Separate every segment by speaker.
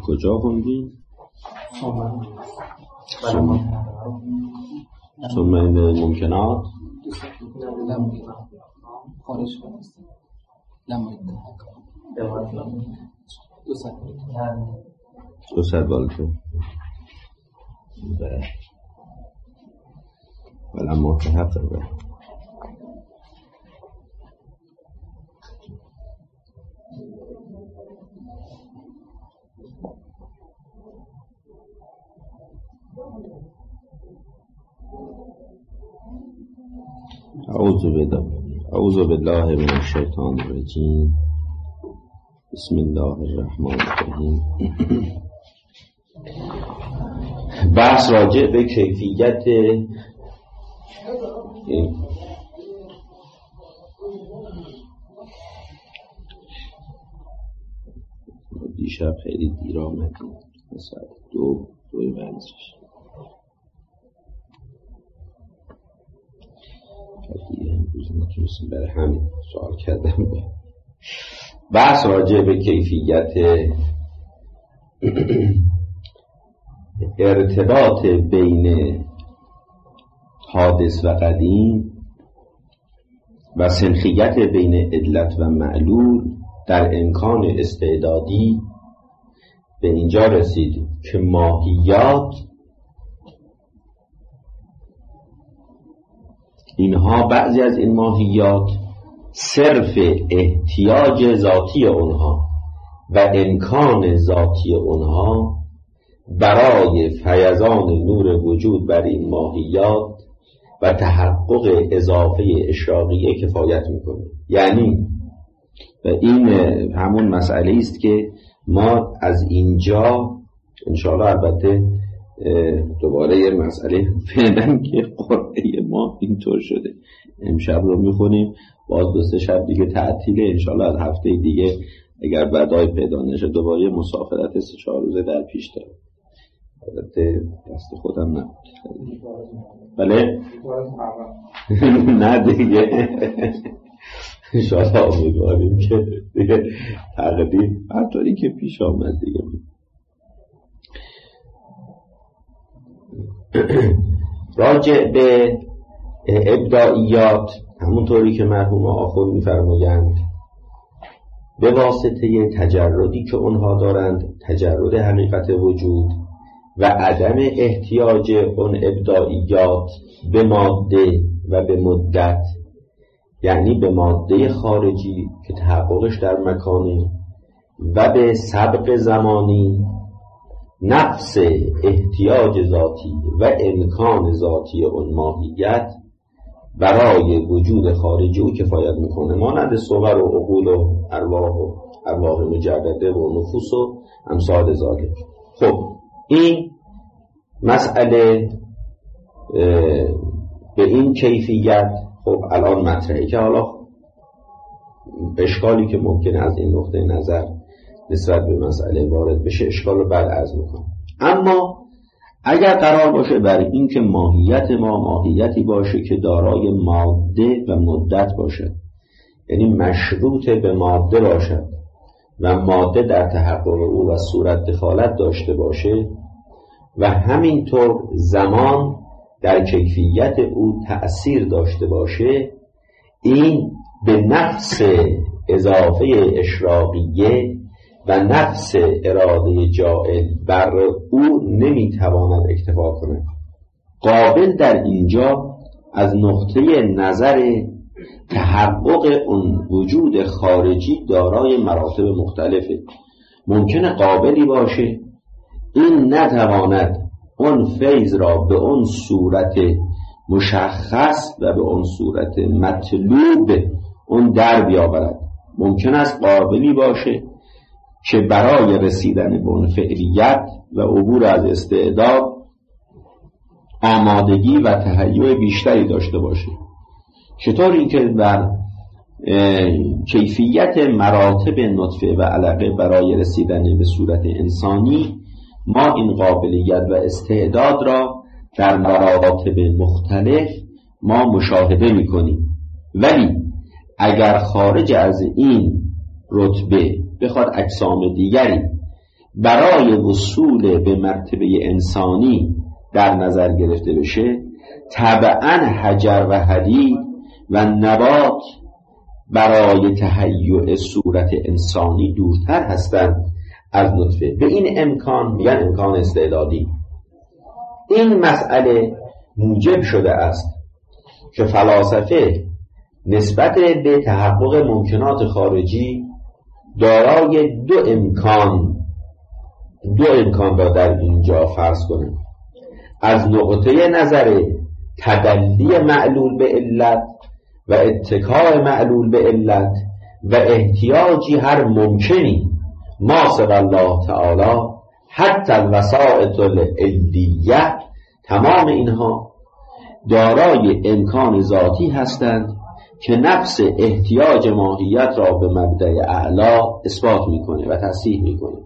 Speaker 1: کجا خوندیم؟ ثم این ممکنات
Speaker 2: خارج است.
Speaker 1: دو سر بالتون ولی متحقق به اعوذ بالله من الشیطان الرجیم. بسم الله الرحمن الرحیم. بحث راجع به کیفیت دیشب خیلی دیر آمدیم ساعت 2 ورزش دیگه امروز نتونستیم، برای همین سوال کردم. بحث راجع به کیفیت ارتباط بین حادث و قدیم و سنخیت بین علت و معلول در امکان استعدادی به اینجا رسید که ماهیات اینها، بعضی از این ماهیات صرف احتیاج ذاتی اونها و امکان ذاتی اونها برای فیضان نور وجود بر این ماهیات و تحقق اضافه اشراقیه کفایت میکنه. یعنی و این همون مسئله است که ما از اینجا انشاءالله، البته دوباره یه مسئله فعلا که قرعه ما اینطور شده، امشب رو میخونیم، باز 2-3 شب دیگه تعطیله، انشاءالله از هفته دیگه اگر بدای پیدا نشه دوباره مسافرت 3-4 روزه در پیش داره. البته دست خودم نبود. بله نه دیگه انشاءالله امیدواریم که دیگه تقدیر هر طوری که پیش آمد دیگه. راجع به ابداعیات، همونطوری که مرحوم آخوند می‌فرمایند، به واسطه تجردی که اونها دارند، تجرد حقیقت وجود و عدم احتیاج اون ابداعیات به ماده و به مدت، یعنی به ماده خارجی که تحققش در مکانه و به سبق زمانی، نفس احتیاج ذاتی و امکان ذاتی اون ماهیت برای وجود خارجی او کفایت میکنه، مانند صور و عقول و ارواح مجرده و نفوس و امثال ذالک. خب این مسئله به این کیفیت خب الان مطرحه که حالا اشکالی که ممکنه از این نقطه نظر نسبت به مسئله وارد بشه، اشکال رو بعد عرض میکنم. اما اگر قرار باشه بر این که ماهیت ما ماهیتی باشه که دارای ماده و مدت باشد، یعنی مشروط به ماده باشد و ماده در تحقق او و صورت دخالت داشته باشه و همینطور زمان در کیفیت او تأثیر داشته باشه، این به نفس اضافه اشراقیه و نفس اراده جائل بر او نمیتواند اکتفا کند. قابل در اینجا از نقطه نظر تحقق اون وجود خارجی دارای مراتب مختلفه. ممکنه قابلی باشه این نتواند اون فیض را به اون صورت مشخص و به اون صورت مطلوب اون در بیاورد. ممکن است قابلی باشه که برای رسیدن به اون فعلیت و عبور از استعداد آمادگی و تهیع بیشتری داشته باشه. چطور اینکه بر کیفیت مراتب نطفه و علقه برای رسیدن به صورت انسانی ما این قابلیت و استعداد را در مراتب مختلف ما مشاهده می‌کنیم، ولی اگر خارج از این رتبه بخواد اجسام دیگری برای وصول به مرتبه انسانی در نظر گرفته بشه، طبعاً حجر و حدید و نبات برای تهیئ صورت انسانی دورتر هستند از نطفه. به این امکان میگن امکان استعدادی. این مسئله موجب شده است که فلاسفه نسبت به تحقق ممکنات خارجی دارای دو امکان را در اینجا فرض کنند. از نقطه نظر تدلی معلول به علت و اتکاء معلول به علت و احتیاجی هر ممکنی ما سوی الله تعالی حتی الوسائط العلیه، تمام اینها دارای امکان ذاتی هستند که نفس احتیاج ماهیت را به مبدأ اعلی اثبات میکنه و تصحیح میکنه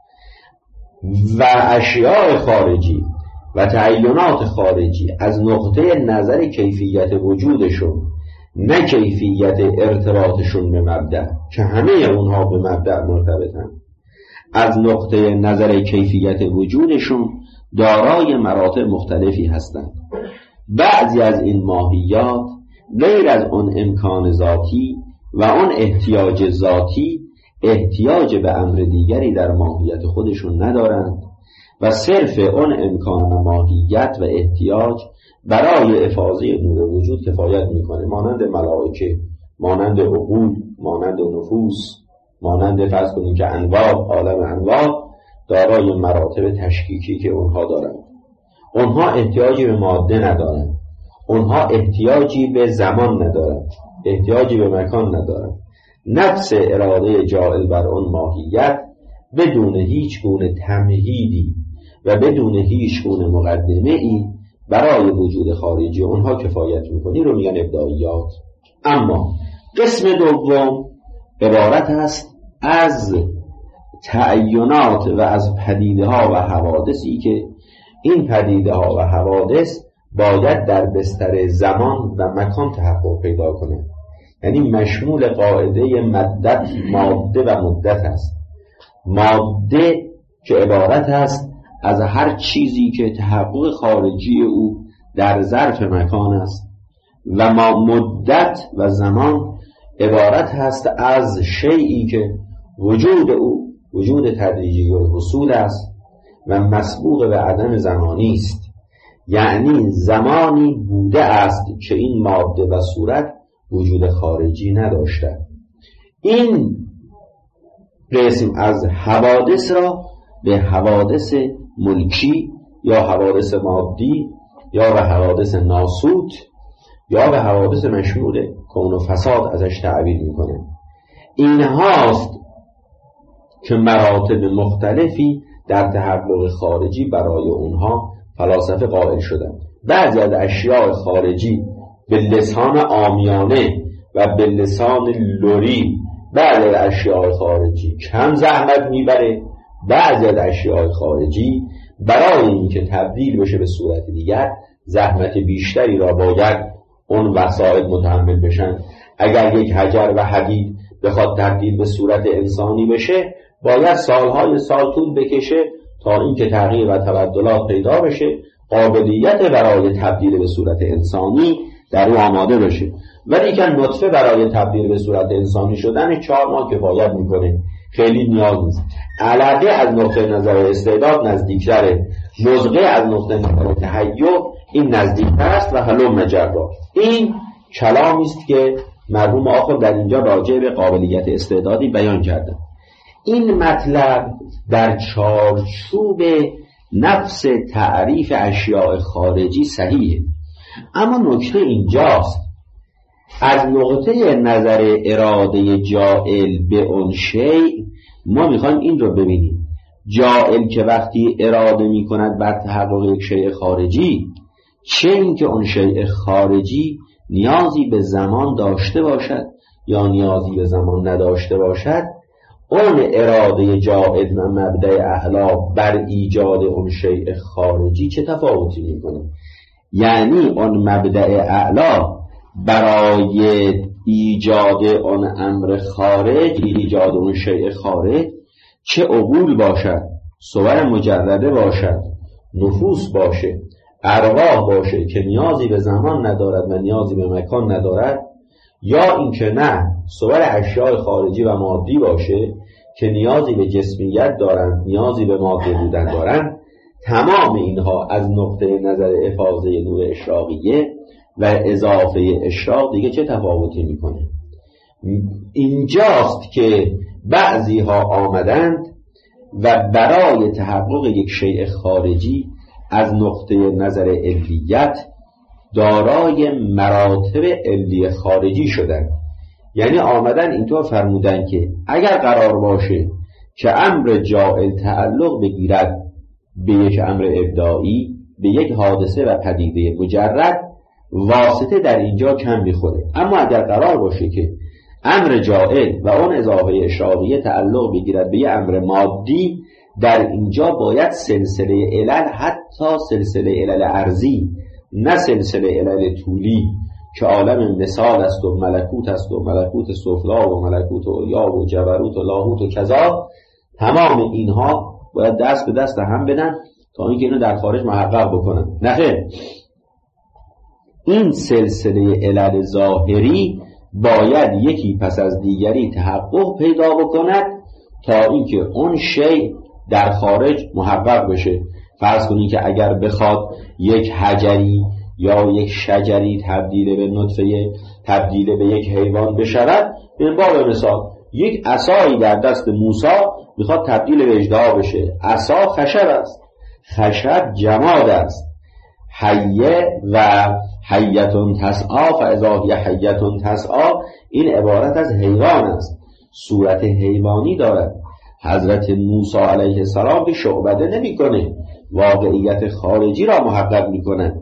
Speaker 1: و اشیاء خارجی و تعینات خارجی از نقطه نظر کیفیت وجودشون، نه کیفیت ارتباطشون به مبدأ که همه اونها به مبدأ مرتبطن، از نقطه نظر کیفیت وجودشون دارای مراتب مختلفی هستند. بعضی از این ماهیات غیر از اون امکان ذاتی و اون احتیاج ذاتی احتیاج به امر دیگری در ماهیت خودشون ندارند و صرف اون امکان و ماهیت و احتیاج برای افاضه نور وجود کفایت میکنه، مانند ملائکه، مانند عقول، مانند نفوس، مانند فرض کنیم که انواع، عالم انواع دارای مراتب تشکیکی که اونها دارند. اونها احتیاجی به ماده ندارند، اونها احتیاجی به زمان ندارند، احتیاجی به مکان ندارند. نفس اراده جاعل بر اون ماهیت بدون هیچ گونه تمهیدی و بدون هیچ گونه مقدمه ای برای وجود خارجی اونها کفایت میکنی رو میگن ابداعیات. اما قسم دوم عبارت است از تعینات و از پدیده ها و حوادثی که این پدیده ها و حوادث باید در بستر زمان و مکان تحقق پیدا کنه، یعنی مشمول قاعده ماده و مدت است. ماده که عبارت است از هر چیزی که تحقق خارجی او در ظرف مکان است و مدت و زمان عبارت هست از شیئی که وجود او وجود تدریجی الحصول است و مسبوق به عدم زمانی است، یعنی زمانی بوده است که این ماده و صورت وجود خارجی نداشته. این قسم از حوادث را به حوادث ملکی یا حوادث مادی یا به حوادث ناسوت یا به حوادث مشمول کون و فساد ازش تعبیر میکنه. این هاست که مراتب مختلفی در تحقق خارجی برای اونها فلاسفه قائل شدند. بعضی از اشیاء خارجی به لسان عامیانه و به لسان لوری بعضی از اشیاء خارجی کم زحمت میبره، بعضی از اشیاء خارجی برای اینکه تبدیل بشه به صورت دیگر زحمت بیشتری را باید اون وسایل متحمل بشن. اگر یک حجر و حدید بخواد تبدیل به صورت انسانی بشه باید سالهای سال طول بکشه تا اینکه تغییر و تبدلات پیدا بشه، قابلیت برای تبدیل به صورت انسانی در او آماده بشه. ولی که نطفه برای تبدیل به صورت انسانی شدن 4 ماه کفایت میکنه، خیلی نیاز نیست. علاقه از نقطه نظر استعداد نزدیکتره، نزغه از نقطه نظر تهیع این نزدیکتر است و هلو مجرا. این کلامی است که مرحوم آخر در اینجا راجع به قابلیت استعدادی بیان کرده. این مطلب در چارچوب نفس تعریف اشیاء خارجی صحیحه، اما نکته اینجاست از نقطه نظر اراده جائل به اون شیء ما میخوایم این رو ببینیم. جائل که وقتی اراده میکند بر تحقق یک شیء خارجی، چه این که اون شیء خارجی نیازی به زمان داشته باشد یا نیازی به زمان نداشته باشد، اون اراده جائل و مبدأ اعلا بر ایجاد اون شیء خارجی چه تفاوتی میکنه؟ یعنی اون مبدأ اعلا برای ایجاد اون امر خارج، ایجاد اون شیء خارج، چه عقول باشد صور مجرده باشد، نفوس باشه، ارواح باشه که نیازی به زمان ندارد و نیازی به مکان ندارد، یا اینکه نه صور اشیاء خارجی و مادی باشه که نیازی به جسمیت دارند، نیازی به ماده بودن دارند، تمام اینها از نقطه نظر افاضه نور اشراقیه و اضافه اشراق دیگه چه تفاوتی میکنه؟ اینجاست که بعضی ها آمدند و برای تحقق یک شیء خارجی از نقطه نظر علیت دارای مراتب علی خارجی شدند. یعنی آمدن اینطور فرمودن که اگر قرار باشه که امر جائل تعلق بگیرد به یک امر ابداعی، به یک حادثه و پدیده مجرد، واسطه در اینجا کم میخوره. اما اگر قرار باشه که امر جائل و اون اضافه اشراقیه تعلق بگیرد به یک امر مادی، در اینجا باید سلسله علل، حتی سلسله علل ارضی، نه سلسله علل طولی که عالم مثال است و ملکوت است و ملکوت سفلا و ملکوت علیا و جبروت و لاهوت و کذا، تمام اینها باید دست به دست هم بدن تا اینکه اینو در خارج محقق بکنن. نخیر، این سلسله علل ظاهری باید یکی پس از دیگری تحقق پیدا بکند تا اینکه اون شیء در خارج محقق بشه. فرض کنید که اگر بخواد یک حجری یا یک شجری تبدیل به نطفه، تبدیل به یک حیوان بشود، به باب مثال یک عصایی در دست موسی میخواد تبدیل به اژدها بشه. عصا خشب است، خشب جماد است. حیه و حیتون تسعی فاذا هی حیتون تسعی، این عبارت از حیوان است، صورت حیوانی دارد. حضرت موسی علیه السلام که شعبده نمی کنه، واقعیت خارجی را محقق می کنه.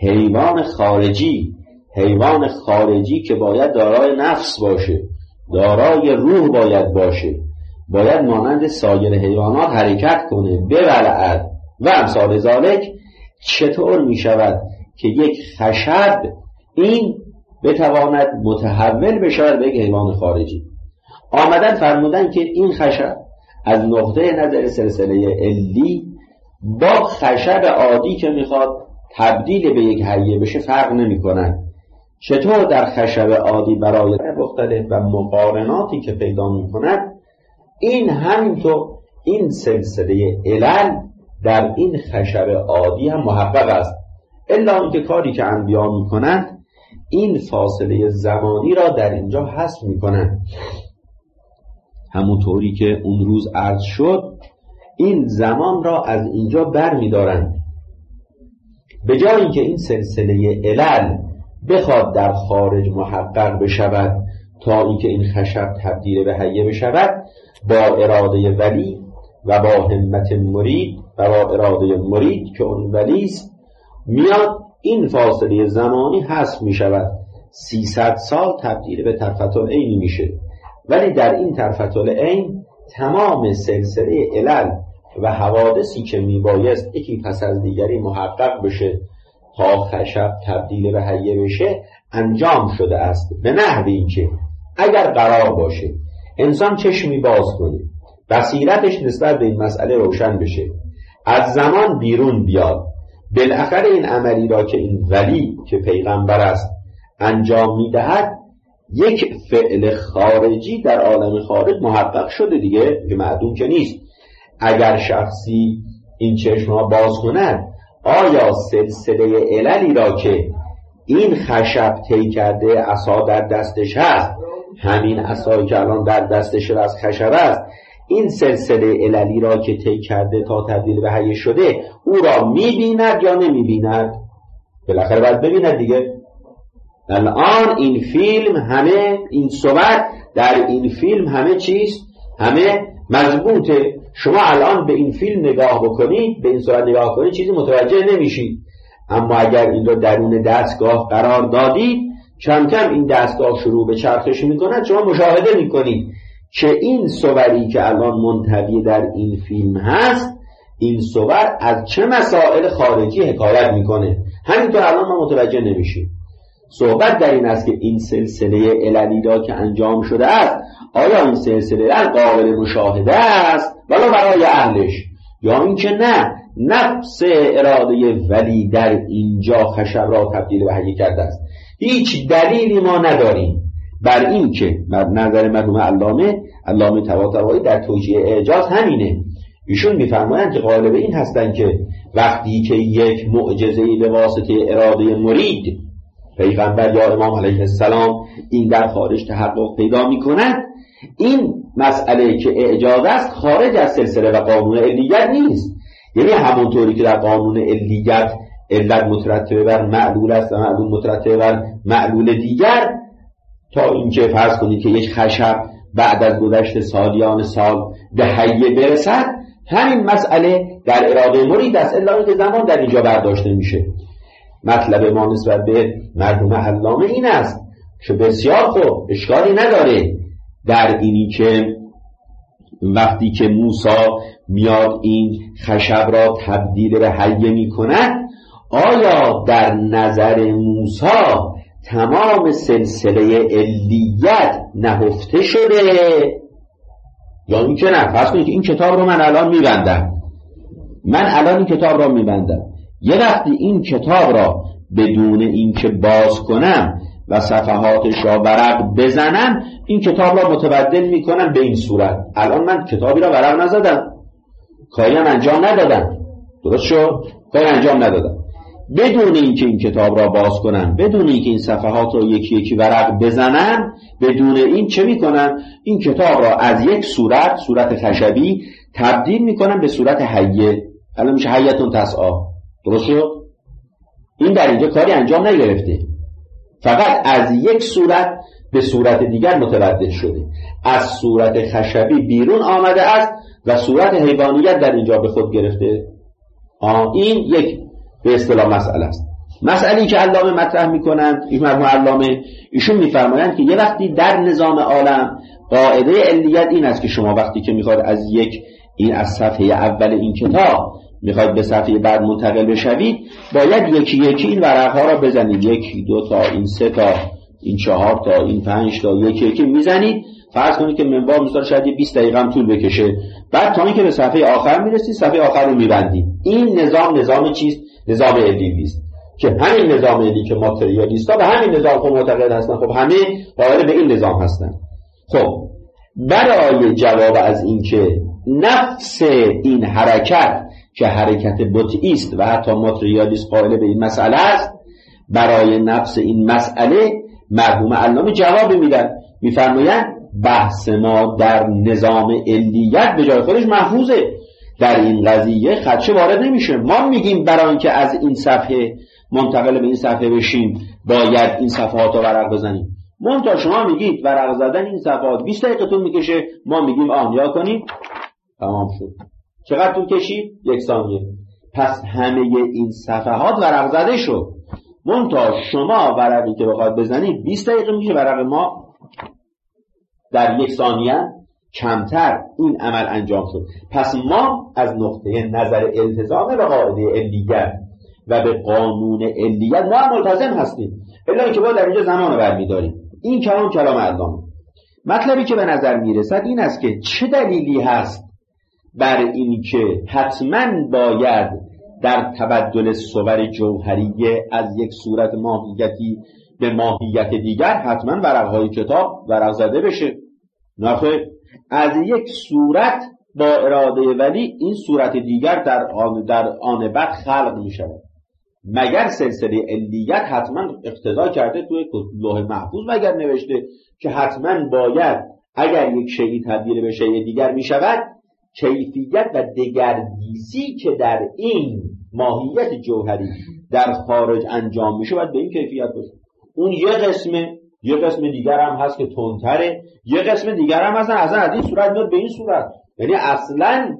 Speaker 1: حیوان خارجی که باید دارای نفس باشه، دارای روح باید باشه، باید مانند سایر حیوانات حرکت کنه، ببلعد و امثال ذالک. چطور می شود که یک خشب این بتواند متحول بشود به یک حیوان خارجی؟ آمدن فرمودن که این خشب از نقطه نظر سلسله علی با خشب عادی که میخواد تبدیل به یک حیه بشه فرق نمی کنن. چطور در خشب عادی برای مختلف و مقارناتی که پیدا می کند، این همینطور این سلسله علل در این خشب عادی هم محقق است، الا اینکه کاری که انبیا می کنند این فاصله زمانی را در اینجا حذف می کنند. همونطوری که اون روز عرض شد، این زمان را از اینجا بر می دارند. به جای اینکه این سلسله علل بخواد در خارج محقق بشود تا اینکه این خشب تبدیل به حیه بشود، با اراده ولی و با همت مرید و با اراده مرید که اون ولی است، میاد این فاصله زمانی حذف می شود. 300 سال تبدیل به طرفة العین میشه. ولی در این طرفة العین تمام سلسله علل و حوادثی که میبایست یکی پس از دیگری محقق بشه تا خشب تبدیل به حیه بشه انجام شده است. به نحوی اینکه اگر قرار باشه انسان چشمی باز کنه، بصیرتش نسبت به این مسئله روشن بشه، از زمان بیرون بیاد، بالاخره این عملی را که این ولی که پیغمبر است انجام میدهد، یک فعل خارجی در عالم خارج محقق شده دیگه، که معدوم که نیست. اگر شخصی این چشم ها باز کند، آیا سلسله عللی را که این خشب طی کرده عصا در دستش هست، همین عصایی که الان در دستش از خشب است، این سلسله عللی را که طی کرده تا تبدیل به حیه شده، او را میبیند یا نمیبیند؟ بالاخره باید ببیند دیگه. الان این فیلم همه، این صور در این فیلم همه چیست؟ همه مضبوطه. شما الان به این فیلم نگاه بکنید، به این صورت نگاه کنید، چیزی متوجه نمیشید. اما اگر این رو درون دستگاه قرار دادید، کم کم این دستگاه شروع به چرخش میکند، شما مشاهده میکنید که این صوری که الان منطوی در این فیلم هست، این صور از چه مسائل خارجی حکایت میکنه. همینطور الان ما متوجه نمیشیم. صحبت در این است که این سلسله عللی را که انجام شده است، آیا این سلسله علل قابل مشاهده است ولی برای اهلش، یا اینکه نه، نفس اراده ولی در اینجا خشب را تبدیل به حیه کرده است. هیچ دلیلی ما نداریم بر این که نظر مرحوم علامه طباطبایی در توجیه اعجاز همینه. ایشون میفرمایند که قائل به این هستند که وقتی که یک معجزه‌ای به واسطه اراده مرید پیغمبر یا امام علیه السلام این در خارج تحقق پیدا می‌کند، این مسئله که اعجاز است خارج از سلسله و قانون علیت نیست. یعنی همونطوری که در قانون علیت علت مترتبه بر معلول است و معلول مترتبه بر معلول دیگر، تا اینکه فرض کنید که یک خشب بعد از گذشت سالیان سال به حیه برسد، همین مسئله در اراده مرید است، الا اینکه زمان در اینجا برداشته میشه. مطلب ما نسبت به مرحوم علامه این است که بسیار خوب، اشکالی نداره در اینی که وقتی که موسی میاد این خشب را تبدیل به حیه میکند، آیا در نظر موسی تمام سلسله علیت نهفته شده یا اینکه نه؟ فرض کنید که این کتاب رو من الان این کتاب را میبندم، یه وقتی این کتاب را بدون اینکه باز کنم و صفحاتش را ورق بزنم، این کتاب را متبدل میکنم به این صورت. الان من کتابی را ورق نزدم، کاری هم انجام ندادم، درست شد؟ کاری انجام ندادم. بدون اینکه این کتاب را باز کنم، بدون اینکه این صفحات را یکی یکی ورق بزنم، بدون این چه میکنم؟ این کتاب را از یک صورت خشبی تبدیل میکنم به صورت حیه. الان میشه حیتون تسعی، درست شد؟ این در اینجا کاری انجام نگرفته، فقط از یک صورت به صورت دیگر متبدل شده، از صورت خشبی بیرون آمده است و صورت حیوانیت در اینجا به خود گرفته. این یک به اصطلاح مسئله است. مسئله‌ای که علامه مطرح میکنند، این مرحوم علامه، ایشون میفرمایند که یه وقتی در نظام عالم قاعده علیت این است که شما وقتی که میخواد از از صفحه اول این کتاب میخواید به صفحه بعد منتقل بشوید، باید یکی یکی این ورقها را بزنید، 1 2 تا، این 3 تا، این 4 تا، این 5 تا، یکی یکی میزنید. فرض کنید که منبع مثلا شاید 20 دقیقه هم طول بکشه، بعد تا اینکه به صفحه آخر میرسید، صفحه آخر رو میبندید. این نظام چیست؟ نظام علیوی است که همین نظام علیوی که ماتریالیست‌ها به همین نظام خود معتقد هستن، خب همه قائل به این نظام هستن. خب برای جواب از این که نفس این حرکت که حرکت بطئی است و حتی ماتریالیست قائل به این مسئله است، برای نفس این مسئله مرحوم علامه جواب میدن، میفرمایند بحث ما در نظام علیت به جای خودش محفوظه، در این قضیه خدشه وارد نمیشه. ما میگیم برای اینکه از این صفحه منتقل به این صفحه بشیم باید این صفحات رو ورق بزنیم. منتها شما میگید ورق زدن این صفحات 20 دقیقه طول میکشه، ما میگیم یا کنیم تمام شد. چقدر طول کشید؟ 1 ثانیه. پس همه این صفحات ورق زده شد. منتها شما ورقی که بخواد بزنید 20 دقیقه میشه، ورق ما در 1 ثانیه کمتر این عمل انجام شد. پس ما از نقطه نظر التزام به قاعده علیت و به قانون علیت ما هم ملتزم هستیم، الا اینکه باید در اینجا زمان برمی‌داریم. این کلام علامه. مطلبی که به نظر میرسد این است که چه دلیلی هست بر این که حتما باید در تبدل صور جوهریه از یک صورت ماهیتی به ماهیت دیگر حتما ورقهای کتاب ورق زده بشه. نخیر، از یک صورت با اراده ولی این صورت دیگر در آن بعد خلق می شود. مگر سلسله علیت حتما اقتضا کرده توی لوح محفوظ مگر نوشته که حتما باید اگر یک شیئی تبدیل به شیء دیگر می شود، کیفیت و دگردیسی که در این ماهیت جوهری در خارج انجام می شود به این کیفیت باشه. اون یه قسم دیگر هم هست که تندتره، یه قسم دیگر هم هست اصلا از این صورت میاد به این صورت. یعنی اصلا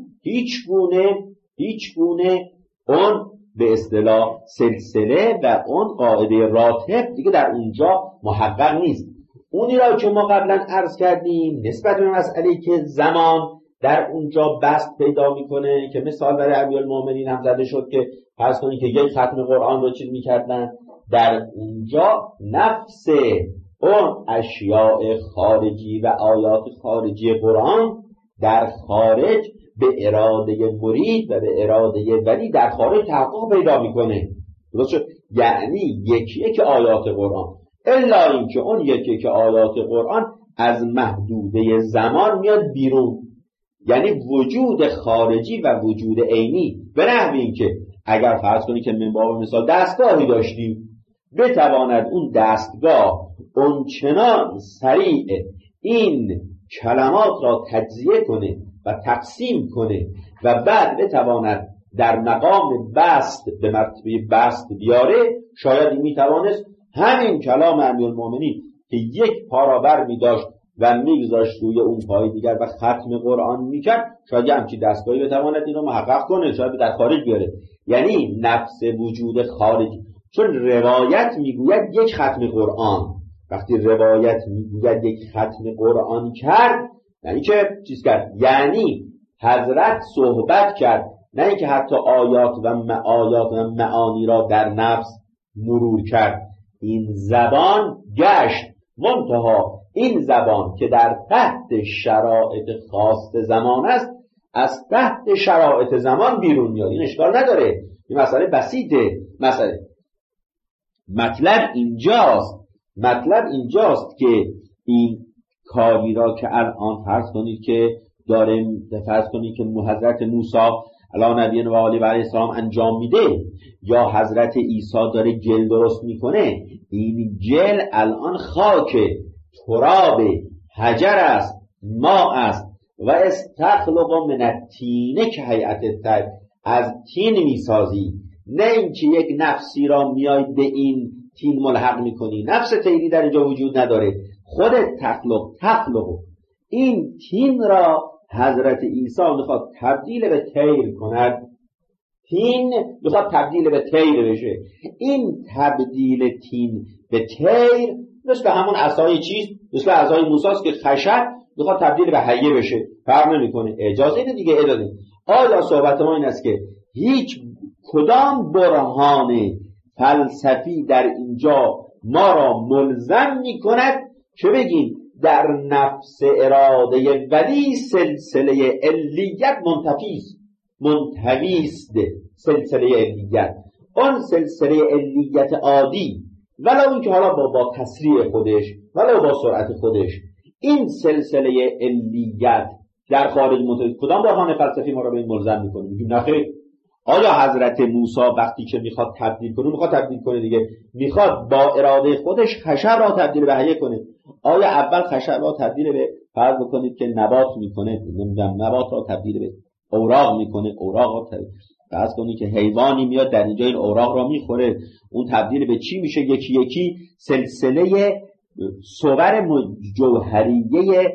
Speaker 1: هیچ گونه اون به اصطلاح سلسله و اون قاعده راتب دیگه در اونجا محقق نیست. اونی را که ما قبلا عرض کردیم نسبت به مسئله که زمان در اونجا بست پیدا میکنه، که مثال برای امیرالمومنین هم زده شد که فرض کنید که یک ختم قرآن رو چیز میکردن، در اونجا نفس اون اشیاء خارجی و آیات خارجی قرآن در خارج به اراده مرید و به اراده ولی در خارج تحقق پیدا میکنه. درست شد؟ یعنی یکی که آیات قرآن، الا اینکه اون یکی که آیات قرآن از محدوده زمان میاد بیرون، یعنی وجود خارجی و وجود عینی، به نحوی اینکه اگر فرض کنی که من باب مثال دستگاهی داشتیم، بتواند اون دستگاه اونچنان سریع این کلمات را تجزیه کنه و تقسیم کنه و بعد بتواند در مقام بسط به مرتبه بسط بیاره، شاید این میتوانست همین کلام امیرالمومنین که یک پا را بر میداشت و میگذاشت روی اون پای دیگر و ختم قرآن میکرد، شاید همچین دستگاهی بتواند این رو محقق کنه، شاید در خارج بیاره. یعنی نفس وجود خارجی، چون روایت میگوید یک ختم قرآن، وقتی روایت میگوید یک ختم قرآن کرد، یعنی که چیز کرد، یعنی حضرت صحبت کرد، نه اینکه حتی آیات و معانی را در نفس مرور کرد. این زبان گشت، منتها این زبان که در تحت شرایط خاص زمان است، از تحت شرایط زمان بیرون میاد. این اشکال نداره، این مسئله بسیطه. مطلب اینجاست که این کاری را که الان فرض کنید که فرض کنید که حضرت موسی علی نبی و آله و علیه السلام انجام میده، یا حضرت عیسی داره گل درست میکنه. این گل الان خاک، تراب، حجر است، ماء است و استخلق من الطین که هیئت الطیر، از تین میسازی، نه اینکه یک نفسی را میای به این تین ملحق میکنی. نفس طیری در اینجا وجود نداره، خودت تخلق این تین را حضرت عیسی میخواد تبدیل به طیر کند. تین میخواد تبدیل به طیر بشه. این تبدیل تین به طیر مثل همون عصای مثل عصای موسی است که خشب میخواد تبدیل به حیه بشه، فرق نمیکنه. اجازه اینه دیگه، اجازه. آیا صحبت ما این است که هیچ کدام برهان فلسفی در اینجا ما را ملزم میکند که بگیم در نفس اراده ولی سلسله علیت منتویست. سلسله علیت، اون سلسله علیت عادی، ولو این که حالا با تسریع خودش، ولو با سرعت خودش، این سلسله علیت در خارج منتویست. کدام برهان فلسفی ما را به این ملزم میکنه؟ میگیم نخیر. آیا حضرت موسی وقتی که میخواد تبدیل کنه دیگه، میخواد با اراده خودش خشب را تبدیل به حیه کنه. آیا اول خشب را تبدیل به فرض بکنید که نبات میکنه، نبات را تبدیل به اوراق میکنه، اوراق را فرض کنید که حیوانی میاد در اینجا این اوراق را میخوره، اون تبدیل به چی میشه؟ یکی یکی سلسله صور جوهریه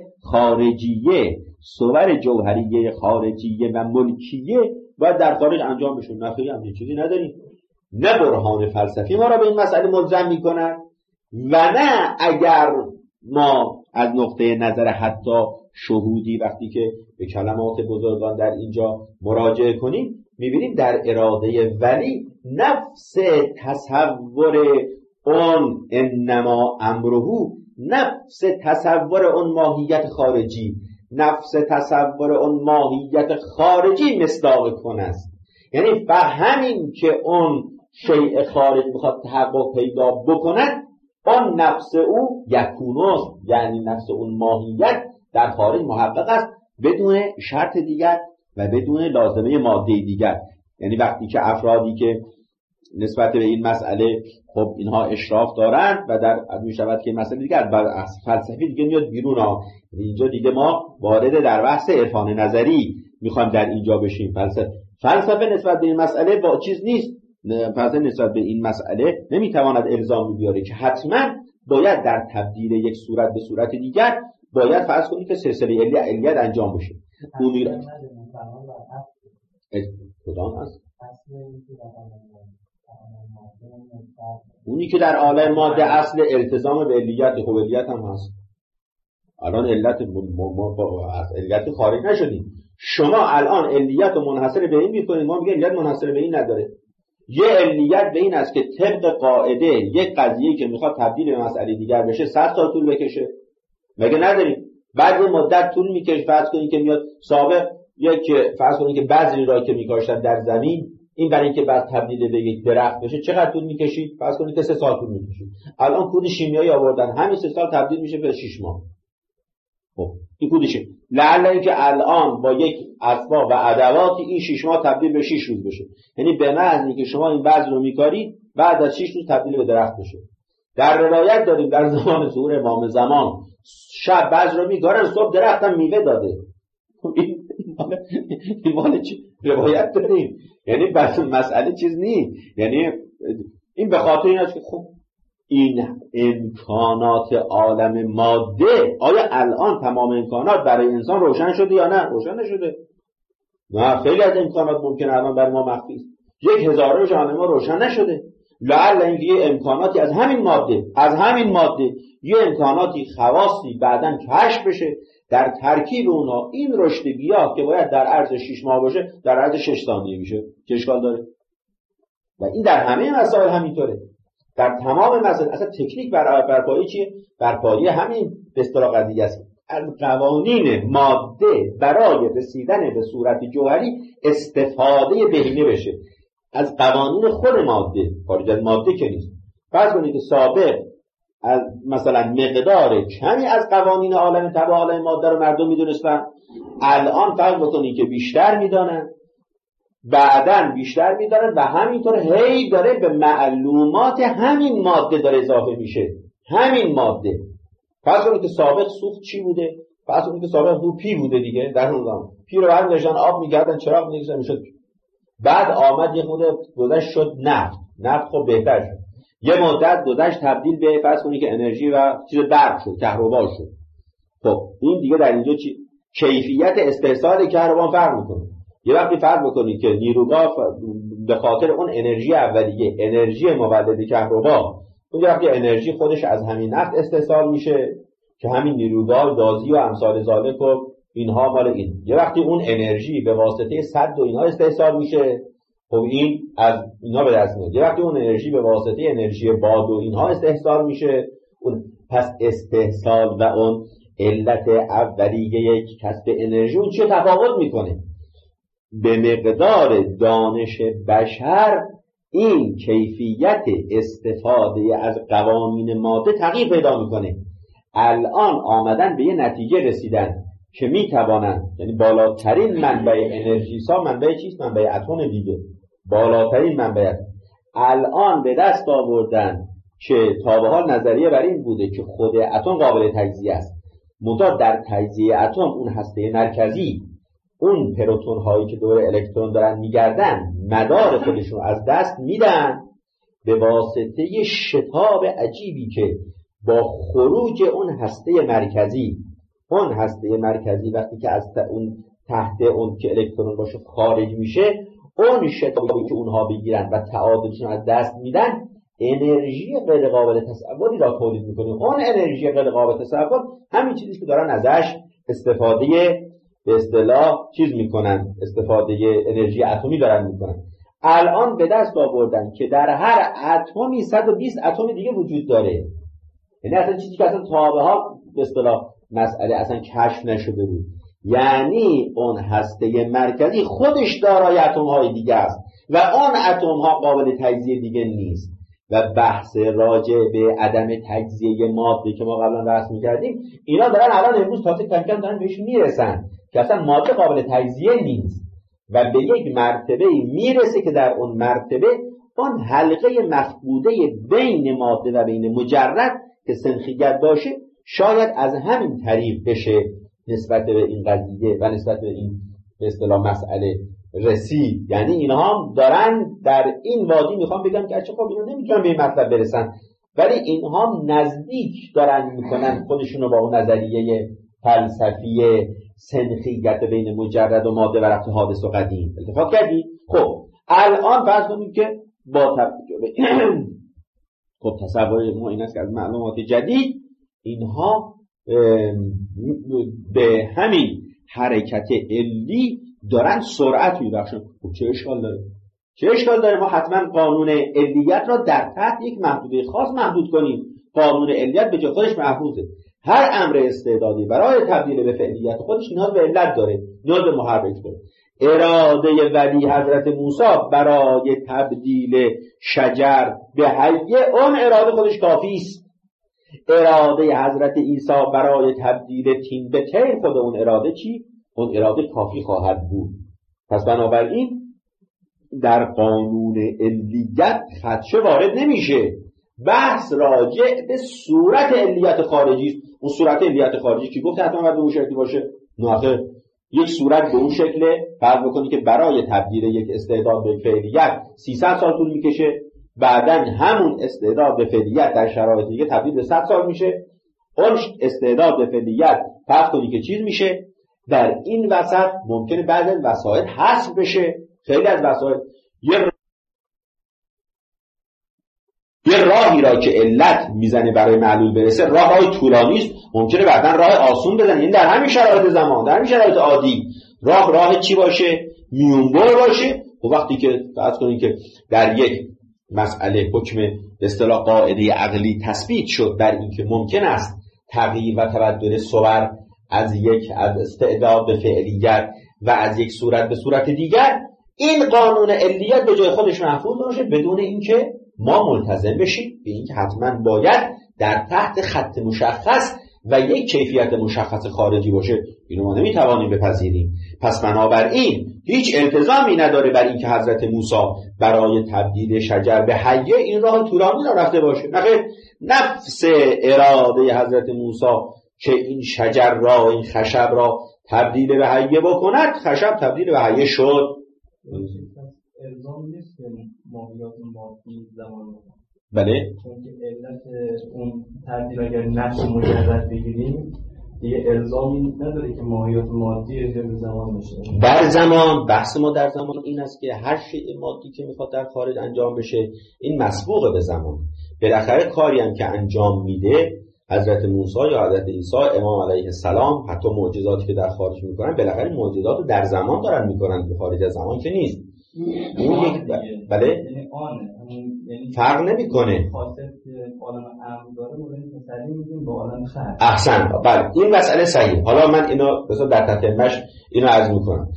Speaker 1: خارجیه و ملکیه باید در خارج انجام بشه. نخیلی همین چیزی نداریم. نه برهان فلسفی ما را به این مسئله ملزم میکنن و نه اگر ما از نقطه نظر حتی شهودی وقتی که به کلمات بزرگان در اینجا مراجعه کنیم، میبینیم در اراده ولی نفس تصور اون انما امرهو، نفس تصور اون ماهیت خارجی، نفس تصور اون ماهیت خارجی مصداق کن است. یعنی همین که اون شیء خارج میخواد تحقق پیدا بکند، اون نفس او یکونوست، یعنی نفس اون ماهیت در خارج محقق است بدون شرط دیگر و بدون لازمه ماده دیگر. یعنی وقتی که افرادی که نسبت به این مسئله خب اینها اشراف دارند و در میشود که مسئله دیگر بر فلسفی دیگه میاد بیرون ها. اینجا دیگه ما وارد در بحث عرفان نظری میخوایم در اینجا بشیم. فلسفه نسبت به این مسئله با چیز نیست. فلسفه نسبت به این مسئله نمیتواند الزام بیاره که حتما باید در تبدیل یک صورت به صورت دیگر باید فرض کنید که سلسله علیت انجام بشه. کدام هست؟ اونی که در عالم ماده اصل التزام به علیت، خب علیت هم هست. الان علیت خارج نشدیم. شما الان علیت رو منحصر به این میکنید، ما میگه علیت منحصر به این نداره. یه علیت به این است که طبق قاعده یک قضیه‌ای که میخواد تبدیل به مسئله دیگر بشه 100 سال طول بکشه. مگه نداریم؟ بعد یه مدت طول میکشه، فرض کنید که میاد سابق یک فرض کنید که بذری را که میکاشتن در زمین، این برای اینکه بعد تبدیل به یک درخت بشه چقدر طول میکشید؟ فرض کنید که 3 سال طول میکشید. الان کود شیمیایی آوردن، همین 3 سال تبدیل میشه به 6 ماه. خب این کودشه. لعل اینکه الان با یک اسباب و ادواتی این 6 ماه تبدیل به 6 روز بشه. یعنی به محض اینکه شما این بذر رو میکارید بعد از 6 روز تبدیل به درخت بشه. در روایت داریم در زمان ظهور امام زمان شب بذر رو میکارن، صبح درخت هم میوه داده. این مال چی؟ روایت داریم. یعنی بس مسئله چیز نیست. یعنی این به خاطر این است که خب این امکانات عالم ماده، آیا الان تمام امکانات برای انسان روشن شده یا نه؟ روشن نشده. نه، خیلی از امکانات ممکنه الان برای ما مخفی است. 1000 جهان ما روشن نشده. لعل اینکه یه امکاناتی از همین ماده یه امکاناتی خواصی بعداً کشف بشه، در ترکیب اونها این رشد گیاه که باید در عرض 6 ماه باشه در عرض 6 ثانیه میشه. چه اشکال داره؟ و این در همه مسائل همینطوره. در تمام مسائل اصلا تکنیک بر پایه چیه؟ بر پایه همین به اصطلاح قضیه است. از قوانین ماده برای رسیدن به صورت جوهری استفاده بهینه بشه. از قوانین خود ماده، خارج از ماده که نیست. فرض کنید که سابق از مثلا مقدار کمی از قوانین عالم تبع عالم ماده رو مردم میدونستن، الان فرض بکنید که بیشتر میدانن، بعداً بیشتر میدانن و همینطور هی داره به معلومات همین ماده داره اضافه میشه. همین ماده فرض کنید که سابق سوخت چی بوده؟ فرض کنید که سابق رو پی بوده دیگه، در اون زمان پی رو برمی داشتن آب میگردن، چراغ میگذاشتن میشد. بعد آمد یه مدت گذشت شد نفت خب بهتر شد. یه مدت گذشت تبدیل به فرض کنید که انرژی و چیز برق شد، کهربا شد. خب این دیگه در اینجا چی؟ کیفیت استحصال کهربا فرق میکنه. یه وقتی فرض بکنید که نیروگاه به خاطر اون انرژی اولیه، انرژی مولد کهربا، اون وقتی انرژی خودش از همین نفت استحصال میشه که همین نیروگاه گازی و امثال ذالک و اینها مال این. یه وقتی اون انرژی به واسطه سد و اینها استحصال میشه، خب این از اینا به دست میاد. یه وقتی اون انرژی به واسطه انرژی باد و اینها استحصال میشه، اون پس استحصال و اون علت اولیه یک کسب انرژی اون چه تفاوت میکنه؟ به مقدار دانش بشر این کیفیت استفاده از قوانین ماده تغییر پیدا میکنه. الان آمدن به یه نتیجه رسیدن که میتوانند، یعنی بالاترین منبع انرژی سا منبع چیست؟ منبع اتم دیگه، بالاترین منبع. الان به دست آوردن که تا به حال نظریه بر این بوده که خود اتم قابل تجزیه است، منتها در تجزیه اتم اون هسته مرکزی، اون پروتون هایی که دور الکترون دارن میگردن مدار خودشون از دست میدن به واسطه شتاب عجیبی که با خروج اون هسته مرکزی، اون هسته مرکزی وقتی که از اون تحت اون که الکترون باشه خارج میشه، اون شتابی که اونها بگیرن و تعادلشون از دست میدن انرژی غیر قابل تصوری را تولید میکنه. اون انرژی غیر قابل تصور همین چیزی که دارن ازش استفاده به اصطلاح چیز میکنن، استفاده انرژی اتمی دارن میکنن. الان به دست آوردن که در هر اتمی 120 اتم دیگه وجود داره. یعنی اصلا چیزی که اصلا تا به حال به اصطلاح مسئله اصلا کشف نشده بود. یعنی اون هسته مرکزی خودش دارای اتم های دیگه است و اون اتم ها قابل تجزیه دیگه نیست. و بحث راجع به عدم تجزیه ماده که ما قبلا بحث می‌کردیم، اینا دارن الان امروز تازه کم کم دارن بهش میرسن که اصلا ماده قابل تجزیه نیست و به یک مرتبه میرسه که در اون مرتبه اون حلقه مفقوده بین ماده و بین مجرد که سنخیت باشه شاید از همین طریق بشه نسبت به این قضیه و نسبت به این به اصطلاح مسئله رسید. یعنی اینها دارن در این وادی میخوام بگم که خب اینا نمیتونن به این مطلب برسن، ولی اینها نزدیک دارن میکنن خودشونو با اون نظریه فلسفی سنخیت بین مجرد و ماده و رفت حادث و قدیم. اتفاق کردی؟ خب الان فرض کنیم که با خب تصور ما این است که از معلومات جدید اینها به همین حرکت علی دارن سرعت میبخشن. خب چه اشکال داره؟ چه اشکال داره ما حتما قانون علیت را در تحت یک محدوده خاص محدود کنیم؟ قانون علیت به جای خودش محفوظه. هر امر استعدادی برای تبدیل به فعلیت خودش نیاز به علت داره، نیاز به محرک داره. اراده ولی حضرت موسی برای تبدیل شجر به حیه، اون اراده خودش کافی است. اراده حضرت عیسی برای تبدیل تین به طیر، خود اون اراده چی؟ اون اراده کافی خواهد بود. پس بنابراین در قانون علیت خدشه وارد نمیشه. بحث راجع به صورت علیت خارجی است. اون صورت علیت خارجی کی گفت حتما باید به اون شکلی باشه؟ نه، یک صورت به اون شکله فرض بکنی که برای تبدیل یک استعداد به فعلیت 300 سال طول میکشه، بعداً همون استعداد به فعلیت در شرایط دیگه تبدیل به 100 سال میشه. اون استعداد به فعلیت فرض کنی که چیز میشه. در این وسط ممکنه بعضی از وسایل حذف بشه. خیلی از وسایل یه راهی را که علت میزنه برای معلول برسه، راه طولانی است، ممکنه بعداً راه آسون بزنه. این در همین شرایط زمان، در همین شرایط عادی راه چی باشه؟ میونبر باشه. و وقتی که فرض کنید که در یک مسئله حکم به اصطلاح قاعده عقلی تثبیت شد بر این که ممکن است تغییر و تبدل صور از استعداد به فعلیت و از یک صورت به صورت دیگر، این قانون علیت به جای خودش محفوظ باشه بدون اینکه ما ملتزم بشیم به اینکه حتما باید در تحت خط مشخص و یک کیفیت مشخص خارجی باشه. اینو ما نمیتوانیم بپذیریم. پس بنابراین هیچ التزامی نداره بر اینکه حضرت موسی برای تبدیل شجر به حیه این راه طولانی را رفته باشه. نفس اراده حضرت موسی که این شجر را، این خشب را تبدیل به حیه بکند، خشب تبدیل به حیه شد.
Speaker 2: الزام نیست که ماهیات مادی زمان بکنه.
Speaker 1: بله،
Speaker 2: چون که علت اون تبدیل اگر نفس مجرد بگیریم دیگه الزامی نداره که ماهیات مادی به زمان باشه.
Speaker 1: در زمان، بحث ما در زمان این است که هر شیء مادی که میخواد در خارج انجام بشه این مسبوق به زمان. بالاخره کاری هم که انجام میده حضرت موسی یا حضرت عیسی امام علیه السلام، حتی معجزاتی که در خارج میکنن، بالاخره معجزات رو در زمان دارن میکنن، به خارج از زمان که نیست. اون یک بله
Speaker 2: یعنی
Speaker 1: فرق نمیکنه.
Speaker 2: خاصیت عالم امر داره مورد تسلیم میدیم با عالم خرد.
Speaker 1: احسن، بله این مسئله صحیح. حالا من اینو بذار در تتمهش اینو عرض میکنم.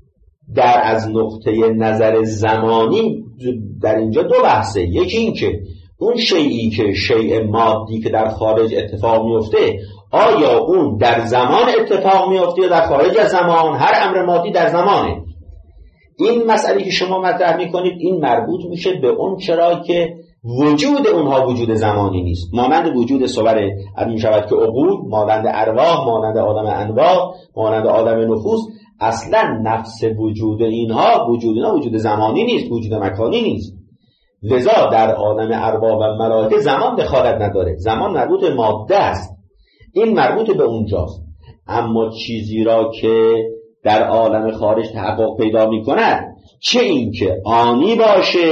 Speaker 1: در از نقطه نظر زمانی در اینجا دو بحثه. یکی این که اون شیئی که شیء مادی که در خارج اتفاق میفته، آیا اون در زمان اتفاق میفته یا در خارج از زمان؟ هر امر مادی در زمانه. این مسئله که شما مطرح میکنید این مربوط میشه به اون چرا که وجود اونها وجود زمانی نیست، مانند وجود صور می شود که عقول، مانند ارواح، مانند عالم انواع، مانند عالم نفوس. اصلا نفس وجود اینها وجود زمانی نیست، وجود مکانی نیست. لذا در عالم ارواح و ملائکه زمان دخالت نداره، زمان مربوط به ماده است، این مربوط به اونجاست. اما چیزی را که در عالم خارج تحقق پیدا می کند، چه این که آنی باشه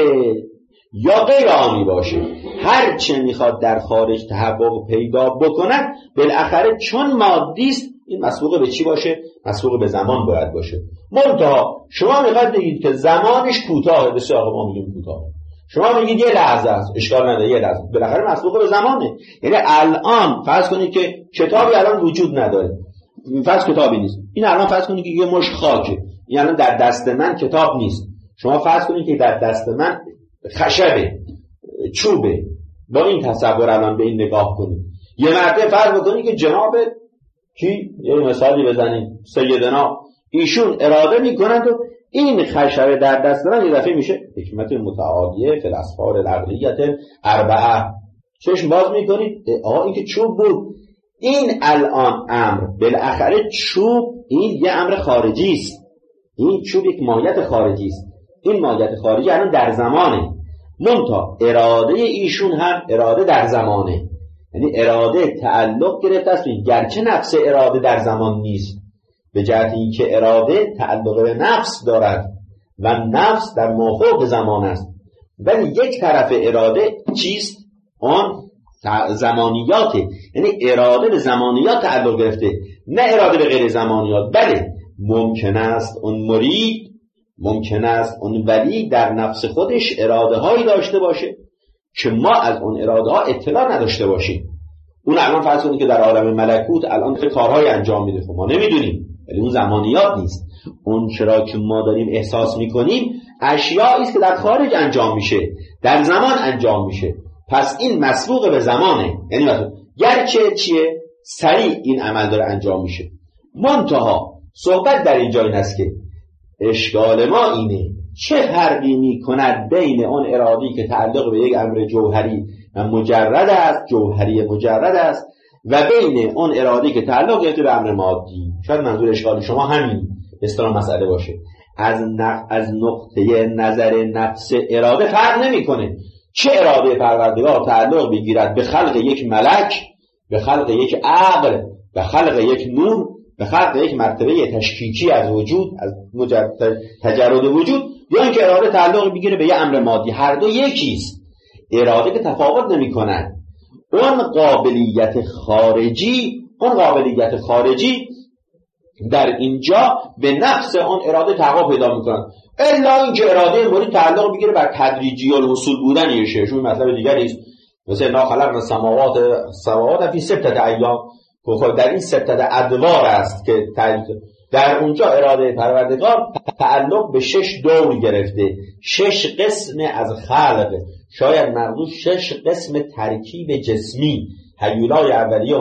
Speaker 1: یا غیر آنی باشه، هر چه میخواد در خارج تحقق پیدا بکند بالاخره چون مادی است این مسبوق به چی باشه؟ مسبوق به زمان باید باشه. منتها شما میخواد بگید که زمانش کوتاهه، بسیار ما میگیم کوتاه، شما میگید یه لحظه است، اشکال نداره یه لحظه، بالاخره مسبوق به زمانه. یعنی الان فرض کنید که کتابی الان وجود نداره، فرض کتابی نیست، این الان فرض کنید که یه مشت خاکه، این الان در دست من کتاب نیست. شما فرض کنید که در دست من خشبه، چوبه، با این تصور الان به این نگاه کنید. یه مرتبه فرض بکنید که جناب کی، یه مثالی بزنید، سیدنا ایشون اراده میکنند و این خشبه در دست من یه دفعه میشه حکمت متعالیه فی الاسفار العقلیت اربعه. چشم باز میکنید این که چوب بود، این الان امر بالاخره چوب این یه امر خارجی است، این چوب یک ماهیت خارجی است، این ماهیت خارجی الان در زمانه. منتها اراده ایشون هم اراده در زمانه، یعنی اراده تعلق گرفته است، گرچه نفس اراده در زمان نیست، به جهت اینکه اراده تعلق به نفس دارد و نفس در مافوق زمان است، ولی یک طرف اراده چیست؟ آن زمانیاته، یعنی اراده به زمانیات تعلق گرفته، نه اراده به غیر زمانیات. بله ممکن است اون مرید، ممکن است اون ولی در نفس خودش اراده هایی داشته باشه که ما از اون اراده ها اطلاع نداشته باشیم. اون الان فرض کنید که در عالم ملکوت الان چه کارهای انجام میده، خب ما نمیدونیم، ولی اون زمانیات نیست. اون چرا که ما داریم احساس میکنیم اشیایی است که در خارج انجام میشه، در زمان انجام میشه، پس این مسبوق به زمانه. یعنی مثلا گرچه چیه سریع این عمل داره انجام میشه، منتها صحبت در اینجا این است که اشکال ما اینه چه فرقی میکند بین اون ارادی که تعلق به یک امر جوهری و مجرد است، جوهری مجرد است، و بین اون ارادی که تعلق به امر مادی. شاید منظور اشکال شما همین اصطلاح مسئله باشه. از نقطه نظر نفس اراده فرق نمیکنه چه اراده پروردگار تعلق بگیرد به خلق یک ملک، به خلق یک عقل، به خلق یک نور، به خلق یک مرتبه تشکیکی از وجود، از تجرد وجود، یا اینکه اراده تعلق بگیره به یک امر مادی. هر دو یکیست، اراده که تفاوت نمی‌کنند. اون قابلیت خارجی در اینجا به نفس اون اراده تحقق پیدا میکنن، الا اینکه اراده مورد تعلق بگیره بر تدریجی الوصول بودن یه شیء. شون مطلب دیگری است، مثلا نا خلقنا السماوات فی 6 ایام، در این 6 ادوار است که در اونجا اراده پروردگار تعلق به 6 دور گرفته، 6 قسم از خلق، شاید مقصود 6 قسم ترکیب جسمی، هیولای اولیه و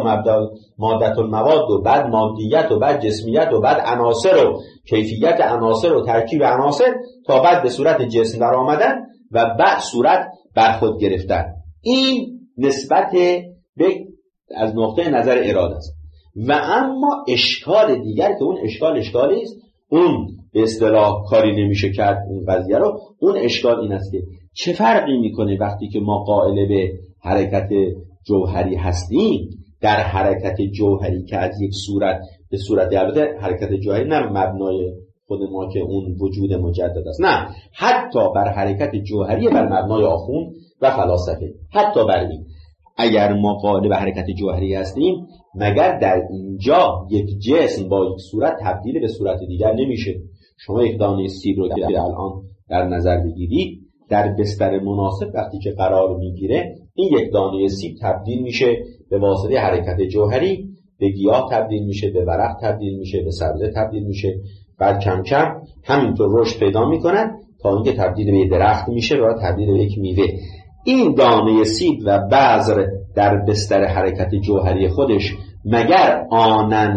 Speaker 1: مادت المواد و بعد مادیت و بعد جسمیت و بعد عناصر و کیفیت عناصر و ترکیب عناصر، تا بعد به صورت جسم در آمدن و بعد صورت بر خود گرفتن. این نسبت به از نقطه نظر اراده است. و اما اشکال دیگر که اون اشکالی است، اون به اصطلاح کاری نمیشه کرد اون قضیه رو. اون اشکال این است که چه فرقی میکنه وقتی که ما قائل به حرکت جوهری هستیم، در حرکت جوهری که از یک صورت به صورت، البته حرکت جوهری نه مبنای خود ما که اون وجود مجدد است، نه، حتی بر حرکت جوهری بر مبنای آخوند و فلاسفه، حتی بر این اگر ما قائل به حرکت جوهری هستیم، مگر در اینجا یک جسم با یک صورت تبدیل به صورت دیگر نمیشه. شما یک دانه سیب رو که الان در نظر بگیرید، در بستر مناسب وقتی که قرار میگیره، این یک دانه سیب تبدیل میشه به واسطه حرکت جوهری به گیاه تبدیل میشه، به ورق تبدیل میشه، به سبزه تبدیل میشه، بعد کم کم همینطور رشد پیدا میکنن تا اینکه تبدیل به درخت میشه و تبدیل به یک میوه. این دانه سیب و بذر در بستر حرکت جوهری خودش مگر آنن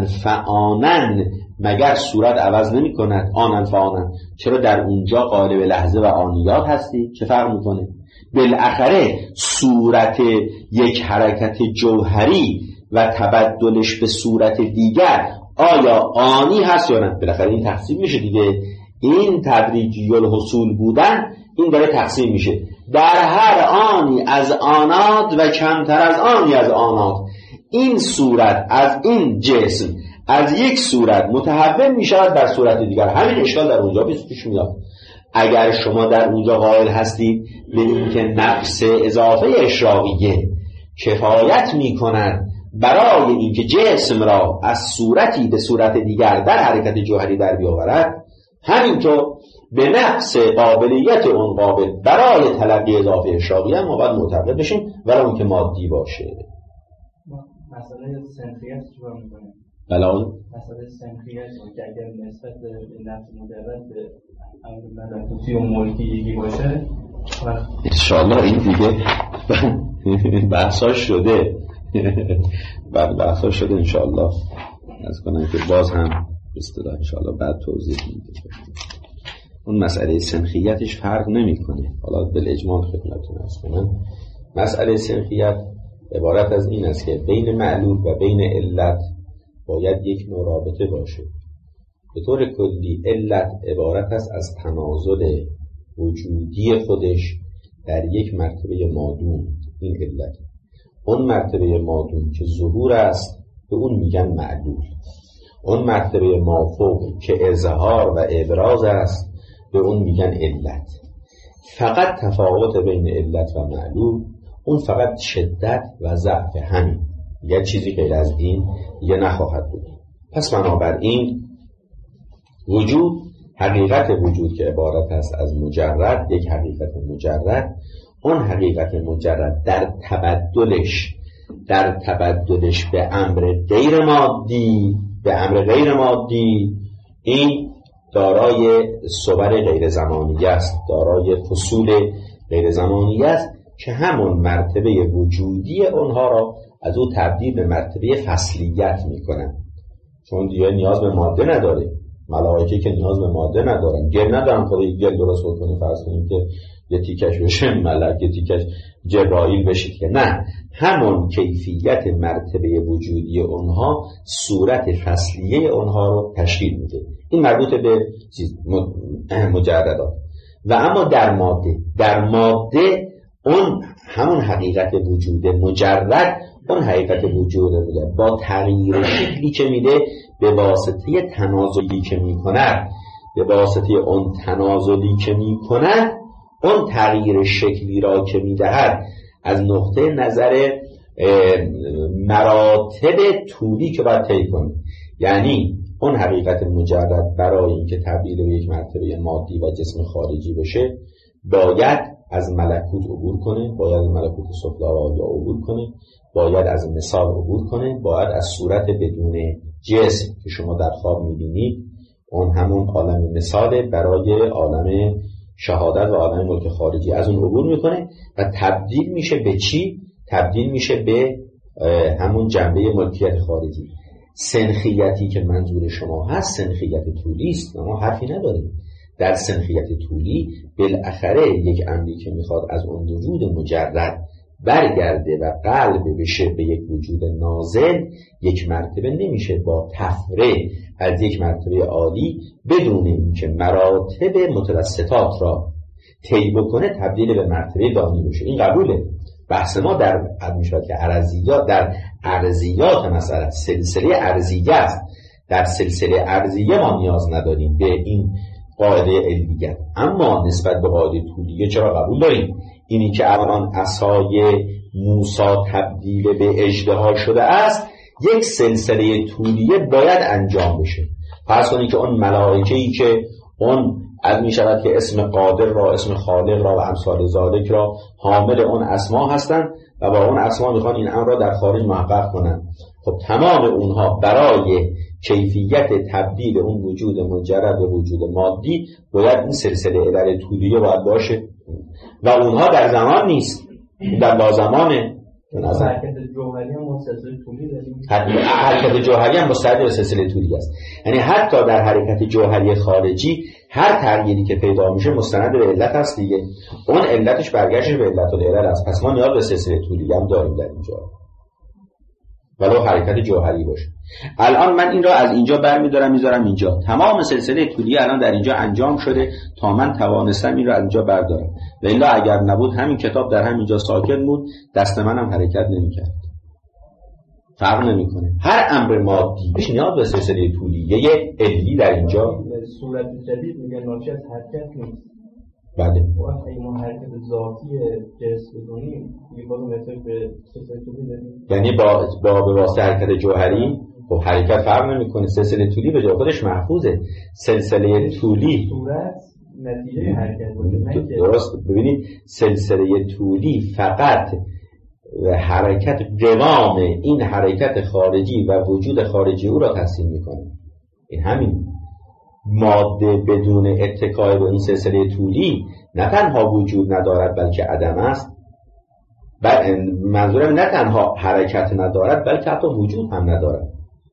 Speaker 1: فآنن، مگر صورت عوض نمی کند؟ آنن فآنن، چرا در اونجا قائل به لحظه و آنیات هستی؟ چه فرق میکنه؟ بالاخره صورت یک حرکت جوهری و تبدلش به صورت دیگر آیا آنی هست یا نه؟ بالاخره این تقسیم میشه دیگه. این تدریجی الحصول بودن این داره تقسیم میشه در هر آنی از آنات و کمتر از آنی از آنات. این صورت از این جسم از یک صورت متحول میشود بر صورت دیگر. همین اشکال در اونجا پیش میاد. اگر شما در اونجا قائل هستید به اینکه نفس اضافه اشراقیه کفایت میکند برای اینکه جسم را از صورتی به صورت دیگر در حرکت جوهری در بیاورد، همینطور به نفس قابلیت اون قابل برای تلقی اضافه اشراقی هم ما باید معتقد بشیم ولی اون که مادی باشه.
Speaker 2: مسئله سنخیت چیکار می‌کنه؟
Speaker 1: بله،
Speaker 2: مسئله سنخیت که اگر نسبت به نفس مجرد به امر ملکوتی و ملکی یکی باشه،
Speaker 1: انشاءالله این دیگه بحثاش شده بعد بحثاش شده انشاءالله از کنم که باز هم به اصطلاح انشاءالله بعد توضیح میده. اون مسئله سنخیتش فرق نمیکنه. حالا بالاجمال خدمتتون عرض کنم مسئله سنخیت عبارت از این است که بین معلول و بین علت باید یک نوع رابطه باشه. به طور کلی علت عبارت است از تنازل وجودی خودش در یک مرتبه مادون. این علت، اون مرتبه مادون که ظهور است به اون میگن معلول. اون مرتبه مافوق که اظهار و ابراز است به اون میگن علت. فقط تفاوت بین علت و معلول اون فقط شدت و ضعف همین، یه چیزی غیر از این یه نخواهد بود. پس بنابراین وجود، حقیقت وجود که عبارت است از مجرد، یک حقیقت مجرد، اون حقیقت مجرد در تبدلش در تبدلش به امر غیر مادی این دارای صور غیر زمانی است، دارای فصول غیر زمانی است که همون مرتبه وجودی اونها را از او تبدیل به مرتبه فصلیت میکنن. چون دیگه نیاز به ماده نداره، ملائکه که نیاز به ماده ندارن، گل ندارن خدا گل درست بکنه، فرض کنیم که یه تیکش بشه ملک، یه تیکش جبرائیل بشه، که نه، همون کیفیت مرتبه وجودی اونها صورت فصلیه اونها رو تشکیل میده. این مربوط به مجردات. و اما در ماده اون همون حقیقت وجود مجرد، اون حقیقت وجود مجرد با تغییر شکلی که میده به واسطه تنازلی که میکنه، به واسطه اون تنازلی که میکنه، اون تغییر شکلی را که میدهد از نقطه نظر مراتب طولی که باید طی کنه. یعنی اون حقیقت مجرد برای اینکه تبدیل به یک مرتبه مادی و جسم خارجی بشه باید از ملکوت عبور کنه، باید از ملکوت سفلی و عالی عبور کنه، باید از مثال عبور کنه، باید از صورت بدون جسم که شما در خواب میبینید، اون همون عالم مثال برای عالم شهادت و عالم ملک خارجی، از اون عبور میکنه و تبدیل میشه به چی؟ تبدیل میشه به همون جنبه ملکیت خارجی. سنخیتی که منظور شما هست سنخیت طولی است، ما حرفی نداریم. در سنخیت طولی بالاخره یک امری که میخواد از اون وجود مجرد برگرده و قلب بشه به یک وجود نازل، یک مرتبه نمیشه با تفره از یک مرتبه عالی بدون اینکه مراتب متوسطات را طی بکنه تبدیل به مرتبه دانی بشه. این قبوله. بحث ما در ارضیات مسئله سلسله ارضیه است. در سلسله ارضیه ما نیاز نداریم به این قاعده علمیت، اما نسبت به قاعده طولیه چرا قبول داریم؟ اینی که الان عصای موسی تبدیل به اژدها شده است، یک سلسله طولیه باید انجام بشه. فرض کنید که اون ملائکه‌ای که اون از می شود که اسم قادر را، اسم خالق را و امثال ذالک را حامل اون اسما هستند و با اون اسما میخوان این امر را در خارج محقق کنند. خب تمام اونها برای کیفیت تبدیل اون وجود مجرد به وجود مادی باید این سلسله علل طولیه باید باشه و اونها در زمان نیست، در لازمانه.
Speaker 2: حرکت جوهری هم سلسله طولی داریم.
Speaker 1: حرکت جوهری هم مستعد به سلسله طولی است. یعنی حتی در حرکت جوهری خارجی هر تغییری که پیدا میشه مستند به علت است دیگه. اون علتش برگشتش به علت العلل است. پس ما نیاز به سلسله طولی هم داریم در اینجا، ولو حرکت جوهری باشه. الان من این را از اینجا برمیدارم میذارم اینجا. تمام سلسله طولی الان در اینجا انجام شده تا من توانستم این را از اینجا بردارم. و الا اگر نبود همین کتاب در همینجا ساکن بود، دست منم حرکت نمی‌کرد. فرق نمی‌کنه. هر امر مادی بهش نیاز به سلسله طولیه علی در اینجا.
Speaker 2: صورت جدید میگن ناشی از حرکت نیست.
Speaker 1: بله.
Speaker 2: وقتی ما حرکت ذاتی جسم بدونیم یه باز مثل به سلسله طولی داریم.
Speaker 1: یعنی با به واسطه حرکت جوهری خب حرکت فرق نمی‌کنه. سلسله طولی به جای خودش محفوظه. سلسله طولی
Speaker 2: صورت نتیجه حرکت باشه.
Speaker 1: درست. ببینید سلسله طولی فقط حرکت قوام این حرکت خارجی و وجود خارجی او را تحسین میکنه. این همین ماده بدون اتکای به این سلسله طولی نه تنها وجود ندارد بلکه عدم است. منظورم نه تنها حرکت ندارد بلکه حتی وجود هم ندارد.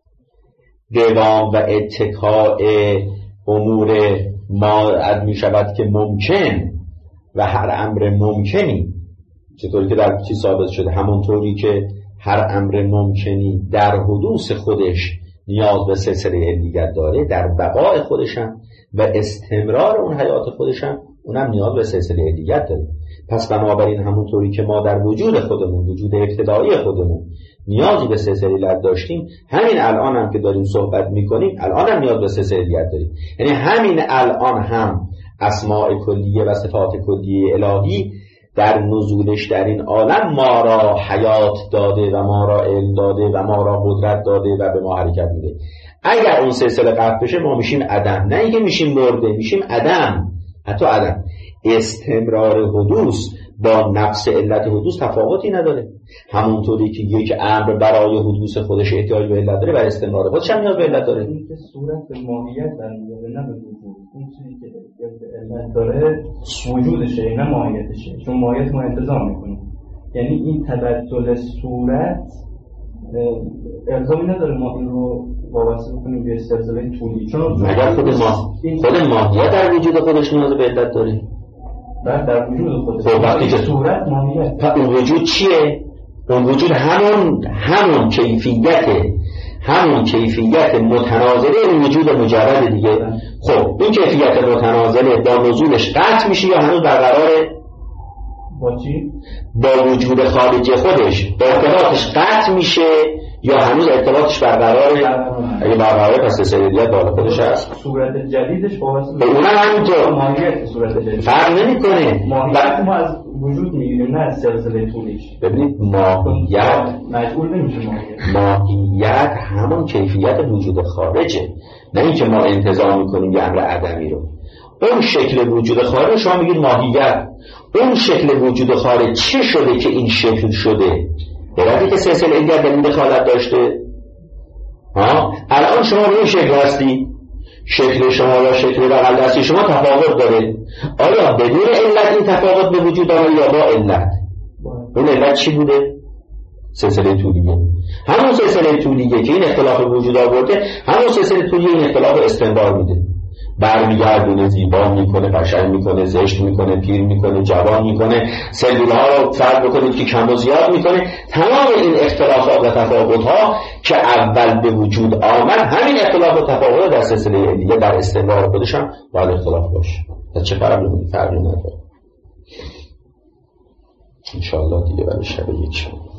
Speaker 1: قوام و اتکای امور ما می شود که ممکن و هر امر ممکنی، چطوری که در چی ثابت شده، همونطوری که هر امر ممکنی در حدوث خودش نیاز به سلسله علیت داره، در بقای خودشم و استمرار اون حیات خودشم اونم نیاز به سلسله علیت داره. پس بنابراین همونطوری که ما در وجود خودمون، وجود ابتدایی خودمون نیازی به سلسله علیت داشتیم، همین الان هم که داریم صحبت میکنیم الان هم نیاز به سلسله علیت داریم. یعنی همین الان هم اسماء کلیه و صفات کلیه الهی در نزولش در این عالم ما را حیات داده و ما را علم داده و ما را قدرت داده و به ما حرکت میده. اگر اون سلسله قطع بشه ما میشیم عدم، نه اینکه میشیم مرده، میشیم عدم. حتی عدم. استمرار حدوث با نفس علت حدوث تفاوتی نداره. همونطوری که یک امر برای حدوث خودش احتیاج به علت داره، برای استمرار خودش هم نیاز به علت داره.
Speaker 2: این که صورت به ماهیت برمیگرده، نه به وجود. اون چیزی که به علت داره وجودشه، نه ماهیتشه، چون ماهیت ما انتظام میکنیم. یعنی این تبدل صورت الزامی نداره ما این رو وابسته بکنیم به سلسله طولی، چون
Speaker 1: مگر خود ماهیت در وجود خودش نیاز به علت داره؟
Speaker 2: بعد در وجود خودش
Speaker 1: خب وقتی که
Speaker 2: صورت ماهیت،
Speaker 1: اون وجود چیه؟ اون وجود همون کیفیت متناظره این وجود مجرد دیگه. خب این کیفیت متناظره با نزولش قطع میشه یا هنوز برقراره؟
Speaker 2: با چی؟
Speaker 1: با وجود خارجی خودش با ارتباطش قطع میشه یا هنوز ارتباطش برقراره؟ اگه برقراره پس سریعیت بالا خودش هست.
Speaker 2: صورت جدیدش وابسته
Speaker 1: به اونم همینطور
Speaker 2: ماهیت صورت جدید
Speaker 1: فرق نمیکنه.
Speaker 2: ماهیت ما از وجود میگیریم، نه از سلسله طولیش.
Speaker 1: ببینید ماهیت
Speaker 2: مجبور نمیشه
Speaker 1: ماهیت همون کیفیت وجود خارجه، نه اینکه ما انتزاع میکنیم یه امر عدمی رو. اون شکل وجود خارج شما میگید ماهیت، اون شکل وجود خارج چه شده که این شکل شده؟ درسته که سلسله علت در این دخالت داشته. الان شما به این شکل هستی، شکل شما یا شکل بغل دستی شما تفاوت داره. آیا بدون علت این تفاوت به وجود آمده یا با علت؟ اون علت چی بوده؟ سلسله طولیه. همون سلسله طولیه که این اختلاف وجود آورده، همون سلسله طولیه این اختلاف استنبار میده. برمیگردونه، زیبا میکنه، قشنگ میکنه، زشت میکنه، پیر میکنه، جوان میکنه، سلولها رو فرق بکنید که کم و زیاد میکنه. تمام این اختلافات و تفاوت‌ها که اول به وجود آمد، همین اختلاف و تفاوت در سلسله علیه در استمرار خودش هم باید اختلاف باشه. چه فرقی نداره. انشاءالله دیگه برای شب یک شب